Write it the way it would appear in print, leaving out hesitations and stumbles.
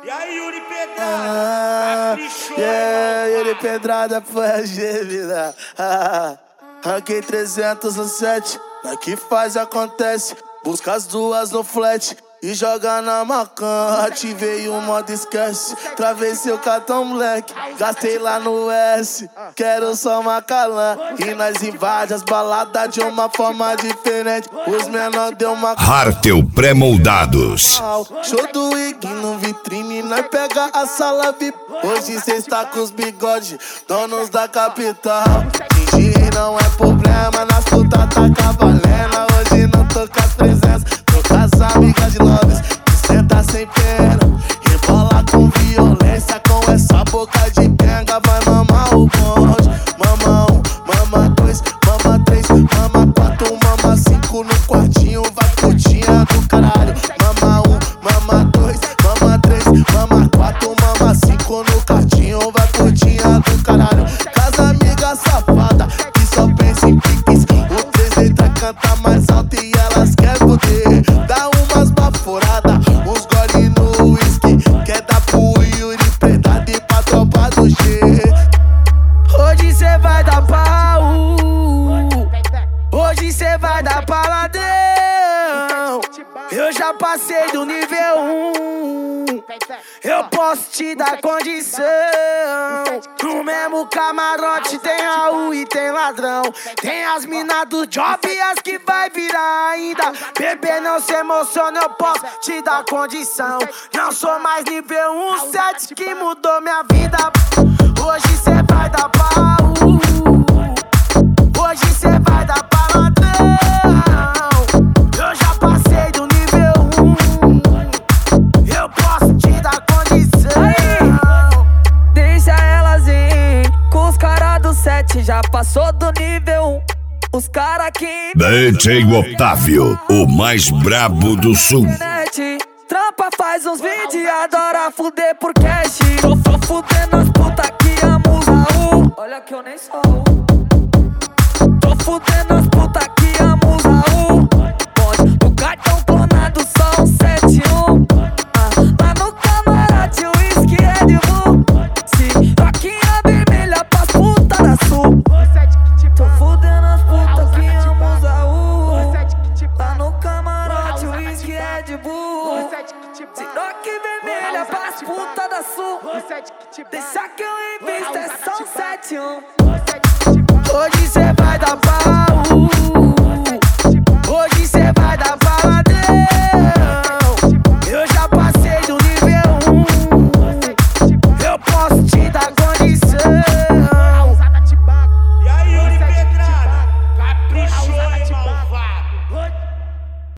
E aí, Yuri Pedrada? Yuri Pedrada foi a gêmea. Ranquei 307, que faz acontece. Busca as duas no flat e joga na macan. Ativei o modo esquece, travei seu cartão moleque. Gastei lá no S, quero só Macalã. E nós invade as baladas de uma forma diferente. Os menor deu uma Hartel Pré-moldados. Show do Ig no vitrine, nós pega a sala VIP. Hoje cê está com os bigodes, donos da capital. Fingir não é problema, nas putas tá cavalena. Hoje não tô com as presenças, tô com as amigas de Lobes. Que senta sem pena, rebola com violência. Com essa boca de penga vai mamar o bonde. Mama 1, mama 2, mama 3, mama 4, mama 5 no quartinho, vai putinha do caralho. Mama 1, mama 2, mama 3, mama 4, mama 5 no quartinho, vai putinha do caralho. Casa amiga safada, que só pensa em piques. O 3 letras canta mais alto e elas querem poder. Dá umas baforadas, uns gole no whisky. Quer dar pro Yuri Pedrada e pra tropa do G. Hoje cê vai dar pau, hoje cê vai dar paladão. Eu já passei do nível 1, eu posso te dar condição. No mesmo camarote tem Raul e tem ladrão. Tem as minas do job e as que vai virar ainda. Bebê, não se emociona, eu posso te dar condição. Não sou mais nível 1, 7 que mudou minha vida. Hoje cê vai dar pau, hoje cê vai dar paladão. Eu já passei do nível 1, eu posso te dar condição. Deixa elas ir, com os caras do 7 já passou do nível 1. Os caras que DJ Otávio, o mais brabo do sul. Trampa faz uns vídeos, adora fuder por cash. Tô fudendo as putas que amam Raul. Olha que eu nem sou. Tô fudendo as putas que amam Raul. Pode no cartão clonado só um 71. Lá no camarote o whisky é de Vu. Se toquinha vermelha pras putas da sul. Tô fudendo as putas que amam Raul. Lá no camarote o whisky é de Vu. Siroque vermelha pras putas da sul. Deixa que eu invisto, é só um 71. Hoje cê vai dar pau, hoje cê vai dar paladão. Eu já passei do nível 1, eu posso te dar condição.